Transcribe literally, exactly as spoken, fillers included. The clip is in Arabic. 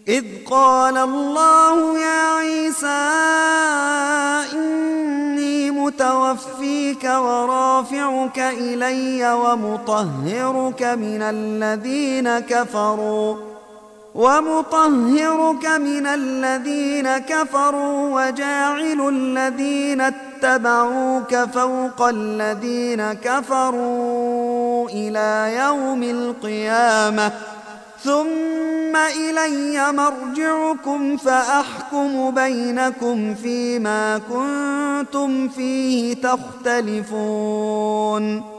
إذ قال الله يا عيسى إني متوفيك ورافعك إلي ومطهرك من الذين كفروا ومطهرك من الذين كفروا وجاعل الذين اتبعوك فوق الذين كفروا إلى يوم القيامة ثم إلي مرجعكم فأحكم بينكم فيما كنتم فيه تختلفون